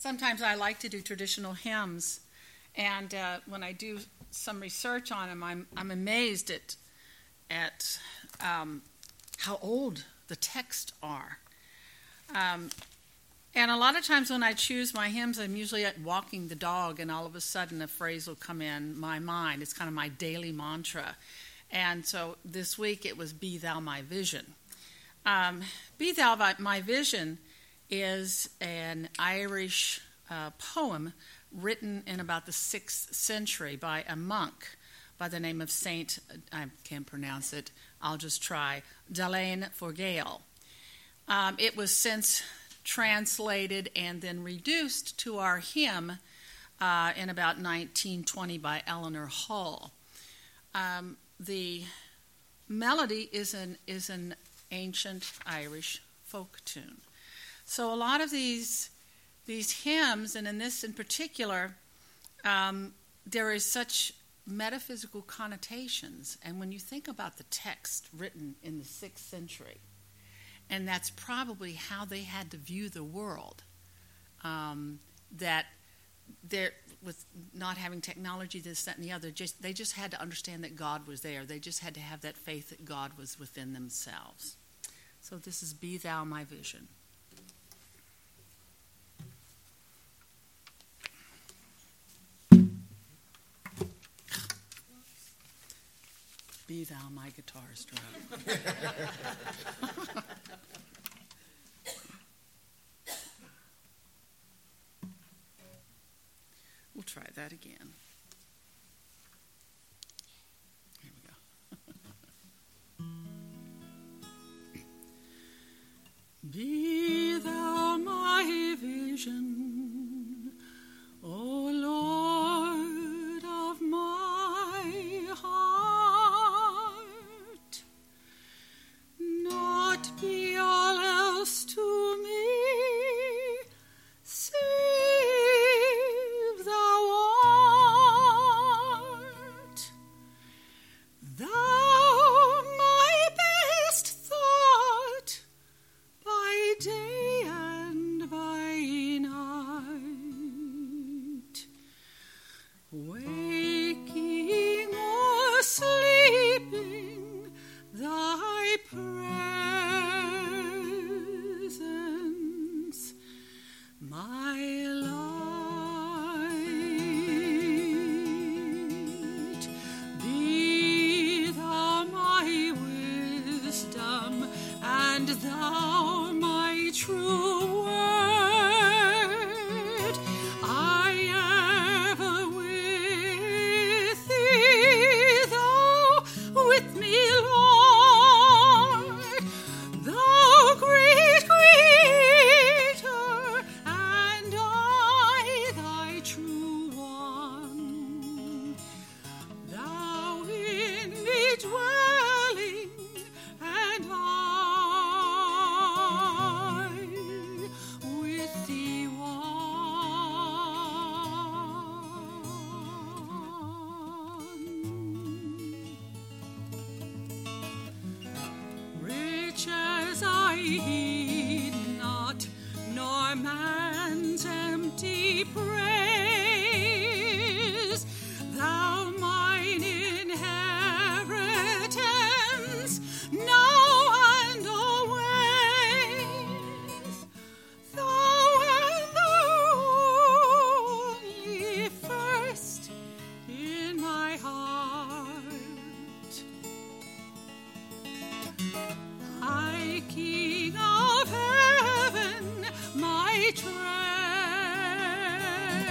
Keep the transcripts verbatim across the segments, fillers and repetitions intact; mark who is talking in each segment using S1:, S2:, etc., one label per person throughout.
S1: Sometimes I like to do traditional hymns, and uh, when I do some research on them, I'm, I'm amazed at, at um, how old the texts are. Um, and a lot of times when I choose my hymns, I'm usually at walking the dog, and all of a sudden a phrase will come in my mind. It's kind of my daily mantra. And so this week it was, "Be Thou My Vision." Um, "Be Thou My Vision" is an Irish uh, poem written in about the sixth century by a monk by the name of Saint, I can't pronounce it, I'll just try, Dalane Forgaill. Um, it was since translated and then reduced to our hymn uh, in about nineteen twenty by Eleanor Hull. Um, the melody is an, is an ancient Irish folk tune. So a lot of these these hymns, and in this in particular, um, there is such metaphysical connotations. And when you think about the text written in the sixth century, and that's probably how they had to view the world, um, that there, with not having technology, this, that, and the other, just they just had to understand that God was there. They just had to have that faith that God was within themselves. So this is "Be Thou My Vision." Be thou my guitar strum. We'll try that again. Here we go. Be thou my vision, O Lord of my heart, not be all else to me, save thou art. Thou my best thought by day and by night, waking or sleeping, thy presence, my light. Be thou my wisdom, and thou my true word. I ever with thee, thou with me, Lord. Thou great Creator, and I thy true one. Thou in me dwelling, and I with thee one. Riches I heed not, nor man's empty praise. Thou mine inheritance, now and always. Thou art the only first in my heart. High King of heaven, my treasure,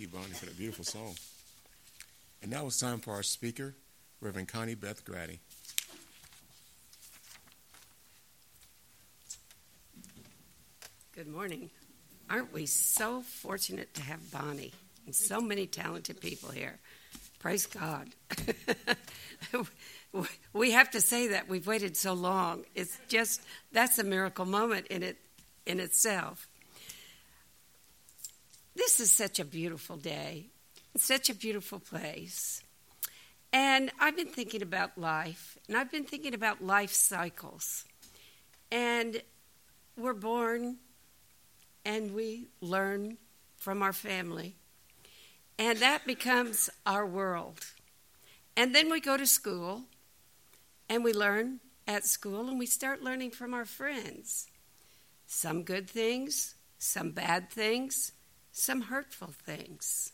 S2: you, Bonnie, for that beautiful song. And now it's time for our speaker, Reverend Connie Beth Grady.
S3: Good morning. Aren't we so fortunate to have Bonnie and so many talented people here? Praise God. We have to say that we've waited so long. It's just, that's a miracle moment in it in itself. This is such a beautiful day. It's such a beautiful place. And I've been thinking about life, and I've been thinking about life cycles. And we're born, and we learn from our family. And that becomes our world. And then we go to school, and we learn at school, and we start learning from our friends. Some good things, some bad things, some hurtful things.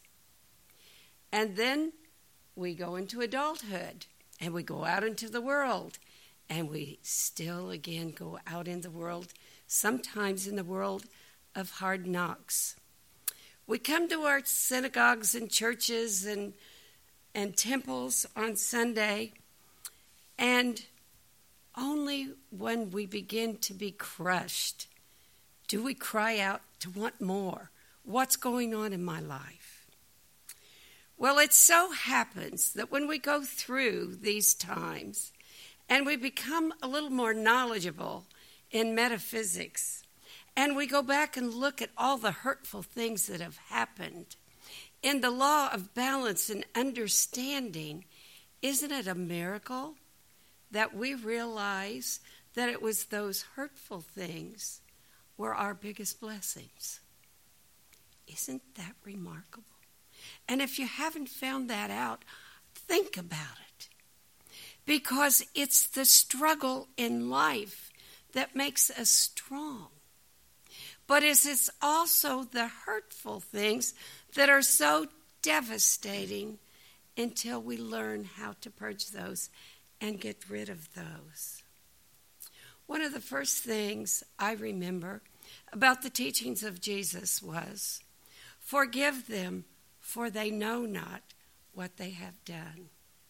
S3: And then we go into adulthood, and we go out into the world, and we still again go out in the world, sometimes in the world of hard knocks. We come to our synagogues and churches and and temples on Sunday, and only when we begin to be crushed do we cry out to want more. What's going on in my life? Well, it so happens that when we go through these times and we become a little more knowledgeable in metaphysics, and we go back and look at all the hurtful things that have happened, in the law of balance and understanding, isn't it a miracle that we realize that it was those hurtful things were our biggest blessings? Isn't that remarkable? And if you haven't found that out, think about it. Because it's the struggle in life that makes us strong. But it's also the hurtful things that are so devastating until we learn how to purge those and get rid of those. One of the first things I remember about the teachings of Jesus was, forgive them, for they know not what they have done.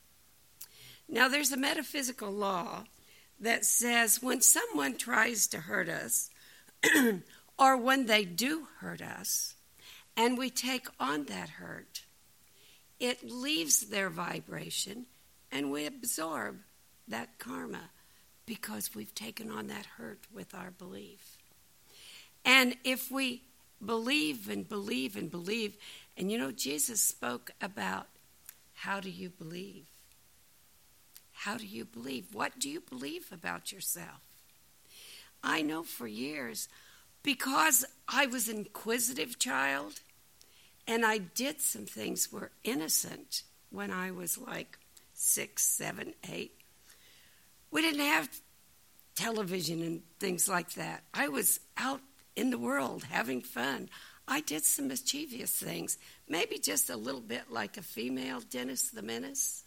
S3: Now, there's a metaphysical law that says when someone tries to hurt us, or when they do hurt us, and we take on that hurt, it leaves their vibration, and we absorb that karma because we've taken on that hurt with our belief. And if we believe and believe and believe, and you know, Jesus spoke about how do you believe? How do you believe? What do you believe about yourself? I know for years, because I was an inquisitive child, and I did some things were innocent when I was like six, seven, eight. We didn't have television and things like that. I was out in the world having fun. I did some mischievous things, maybe just a little bit like a female Dennis the Menace.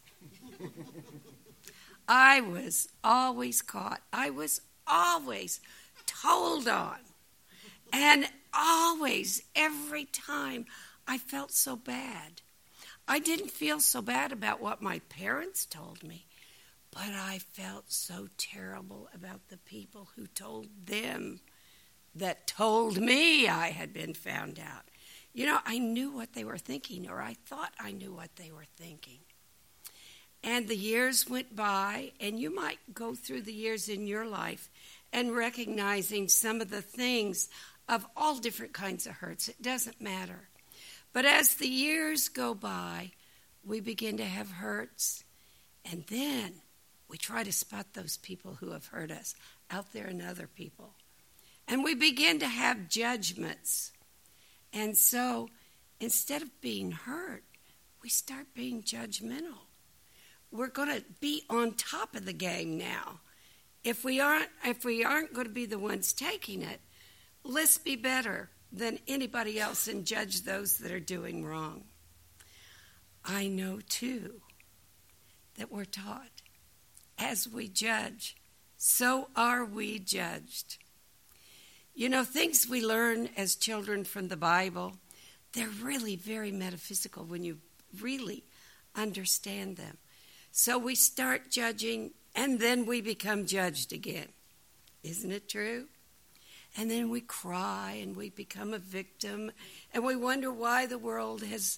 S3: I was always caught. I was always told on. And always, every time, I felt so bad. I didn't feel so bad about what my parents told me, but I felt so terrible about the people who told them that told me I had been found out. You know, I knew what they were thinking, or I thought I knew what they were thinking. And the years went by, and you might go through the years in your life and recognizing some of the things of all different kinds of hurts. It doesn't matter. But as the years go by, we begin to have hurts, and then we try to spot those people who have hurt us out there in other people. And we begin to have judgments. And so instead of being hurt, we start being judgmental. We're going to be on top of the game now. If we aren't, if we aren't going to be the ones taking it, let's be better than anybody else and judge those that are doing wrong. I know, too, that we're taught, as we judge, so are we judged. You know, things we learn as children from the Bible, they're really very metaphysical when you really understand them. So we start judging, and then we become judged again. Isn't it true? And then we cry, and we become a victim, and we wonder why the world has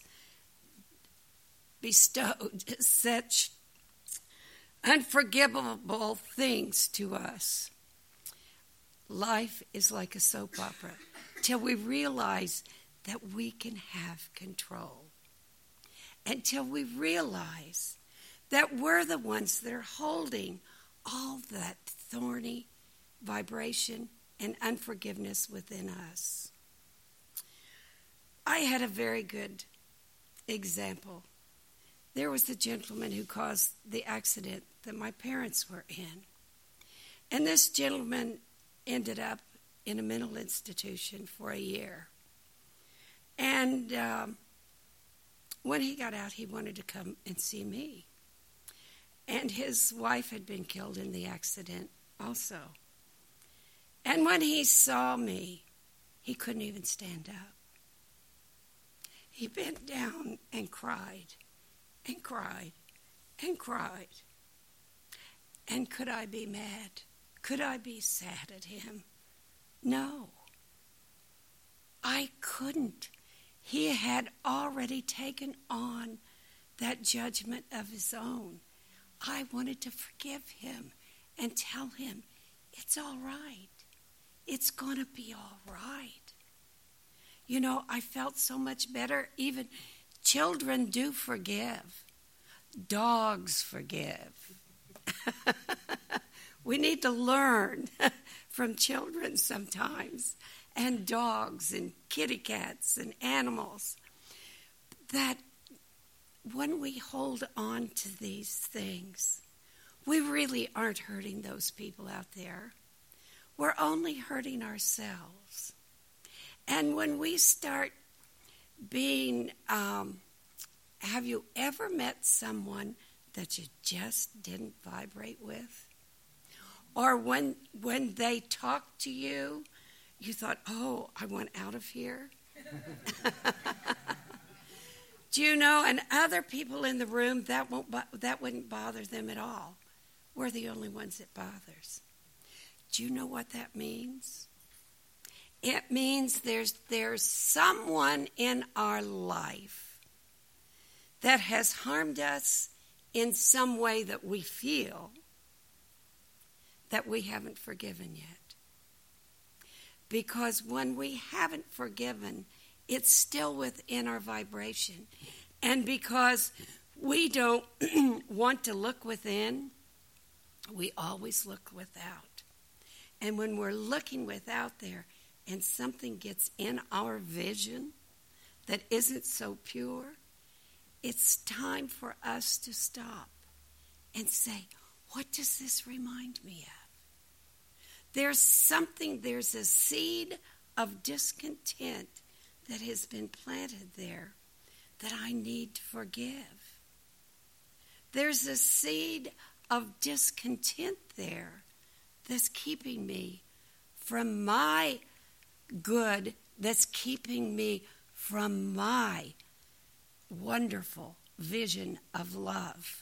S3: bestowed such unforgivable things to us. Life is like a soap opera till we realize that we can have control. Until we realize that we're the ones that are holding all that thorny vibration and unforgiveness within us. I had a very good example. There was the gentleman who caused the accident that my parents were in. And this gentleman ended up in a mental institution for a year. And um, when he got out, he wanted to come and see me. And his wife had been killed in the accident also. And when he saw me, he couldn't even stand up. He bent down and cried. And cried, and cried. And could I be mad? Could I be sad at him? No. I couldn't. He had already taken on that judgment of his own. I wanted to forgive him and tell him, it's all right. It's going to be all right. You know, I felt so much better. Even children do forgive. Dogs forgive. We need to learn from children sometimes, and dogs and kitty cats and animals, that when we hold on to these things, we really aren't hurting those people out there. We're only hurting ourselves. And when we start being, um, have you ever met someone that you just didn't vibrate with? Or when when they talked to you, you thought, oh, I want out of here? Do you know, and other people in the room, that won't that wouldn't bother them at all. We're the only ones it bothers. Do you know what that means? It means there's there's someone in our life that has harmed us in some way that we feel that we haven't forgiven yet. Because when we haven't forgiven, it's still within our vibration. And because we don't want to look within, we always look without. And when we're looking without there and something gets in our vision that isn't so pure, it's time for us to stop and say, what does this remind me of? There's something, there's a seed of discontent that has been planted there that I need to forgive. There's a seed of discontent there that's keeping me from my good, that's keeping me from my wonderful vision of love.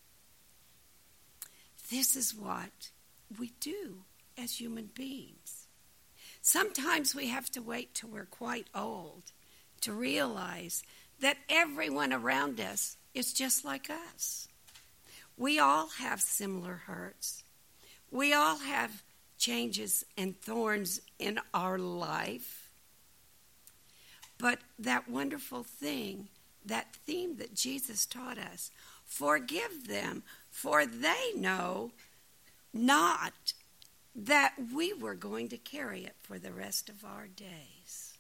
S3: This is what we do as human beings. Sometimes we have to wait till we're quite old to realize that everyone around us is just like us. We all have similar hurts. We all have changes and thorns in our life. But that wonderful thing, that theme that Jesus taught us, forgive them, for they know not that we were going to carry it for the rest of our days.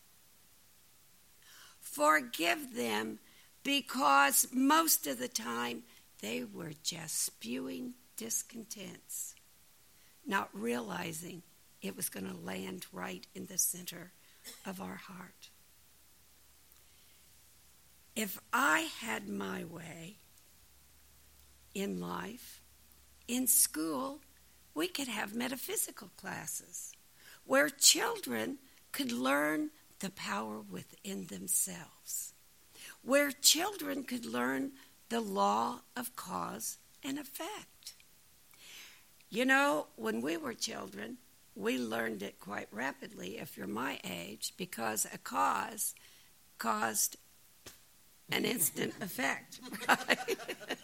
S3: Forgive them because most of the time they were just spewing discontents, not realizing it was going to land right in the center of our heart. If I had my way in life, in school, we could have metaphysical classes where children could learn the power within themselves, where children could learn the law of cause and effect. You know, when we were children, we learned it quite rapidly, if you're my age, because a cause caused an instant effect, right?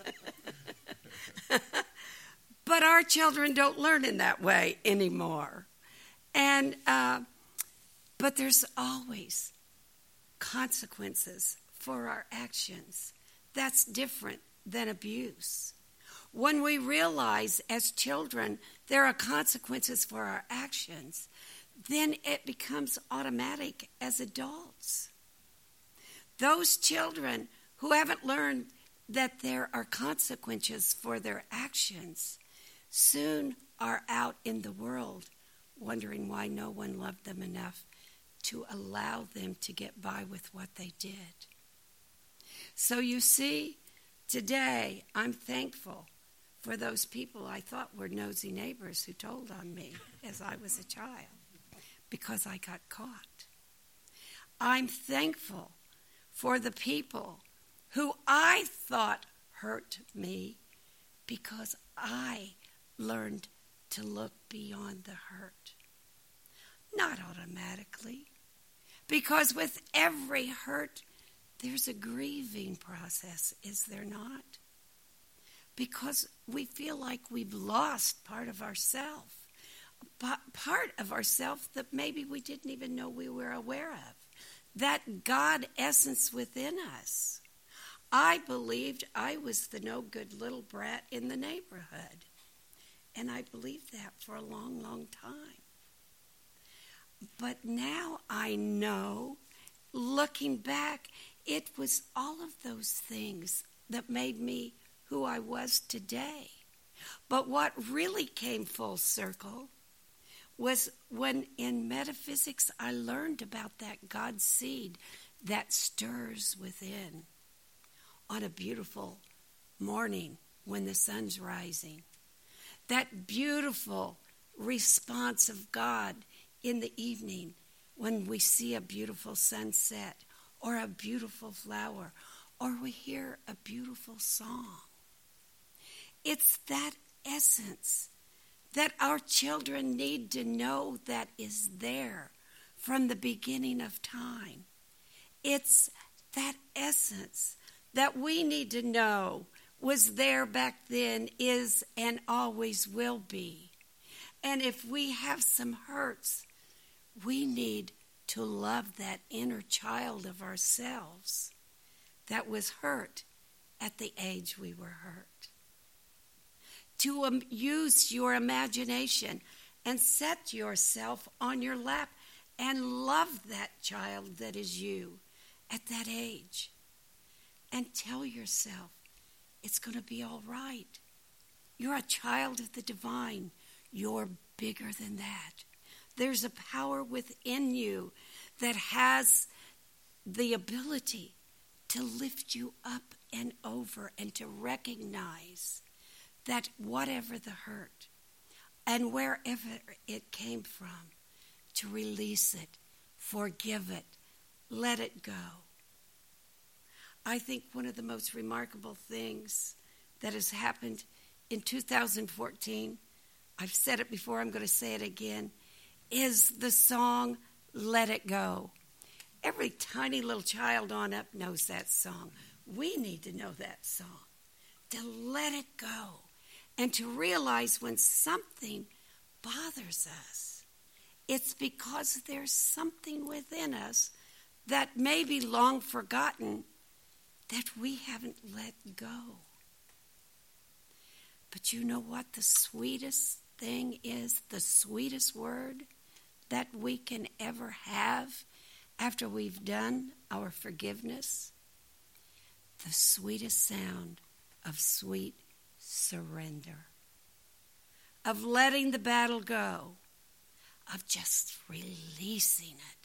S3: But our children don't learn in that way anymore. And uh, but there's always consequences for our actions. That's different than abuse. When we realize as children there are consequences for our actions, then it becomes automatic as adults. Those children who haven't learned that there are consequences for their actions soon are out in the world wondering why no one loved them enough to allow them to get by with what they did. So you see, today I'm thankful for those people I thought were nosy neighbors who told on me as I was a child because I got caught. I'm thankful for the people who I thought hurt me because I learned to look beyond the hurt. Not automatically, because with every hurt, there's a grieving process, is there not? Because we feel like we've lost part of ourself, part of ourself that maybe we didn't even know we were aware of, that God essence within us. I believed I was the no-good little brat in the neighborhood, and I believed that for a long, long time. But now I know, looking back, it was all of those things that made me who I was today. But what really came full circle was when in metaphysics I learned about that God seed that stirs within on a beautiful morning when the sun's rising. That beautiful response of God in the evening when we see a beautiful sunset or a beautiful flower or we hear a beautiful song. It's that essence that our children need to know that is there from the beginning of time. It's that essence that we need to know was there back then, is, and always will be. And if we have some hurts, we need to love that inner child of ourselves that was hurt at the age we were hurt. To um, use your imagination and set yourself on your lap and love that child that is you at that age. And tell yourself, it's going to be all right. You're a child of the divine. You're bigger than that. There's a power within you that has the ability to lift you up and over and to recognize that whatever the hurt and wherever it came from, to release it, forgive it, let it go. I think one of the most remarkable things that has happened in two thousand fourteen, I've said it before, I'm going to say it again, is the song, Let It Go. Every tiny little child on up knows that song. We need to know that song, to let it go, and to realize when something bothers us, it's because there's something within us that may be long forgotten that we haven't let go. But you know what the sweetest thing is, the sweetest word that we can ever have after we've done our forgiveness? The sweetest sound of sweet surrender, of letting the battle go, of just releasing it,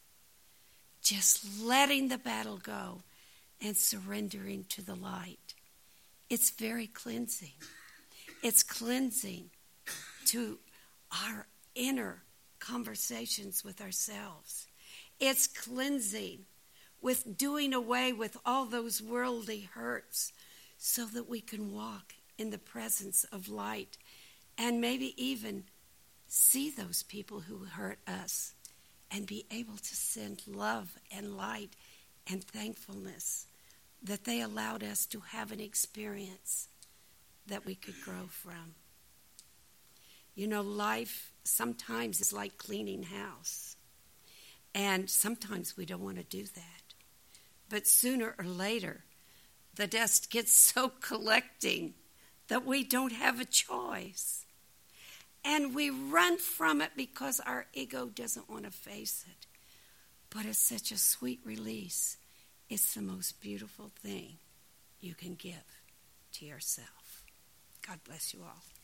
S3: just letting the battle go and surrendering to the light. It's very cleansing. It's cleansing to our inner conversations with ourselves. It's cleansing, with doing away with all those worldly hurts so that we can walk in the presence of light and maybe even see those people who hurt us and be able to send love and light and thankfulness that they allowed us to have an experience that we could grow from. You know, life sometimes is like cleaning house. And sometimes we don't want to do that. But sooner or later, the dust gets so collecting that we don't have a choice. And we run from it because our ego doesn't want to face it. But it's such a sweet release. It's the most beautiful thing you can give to yourself. God bless you all.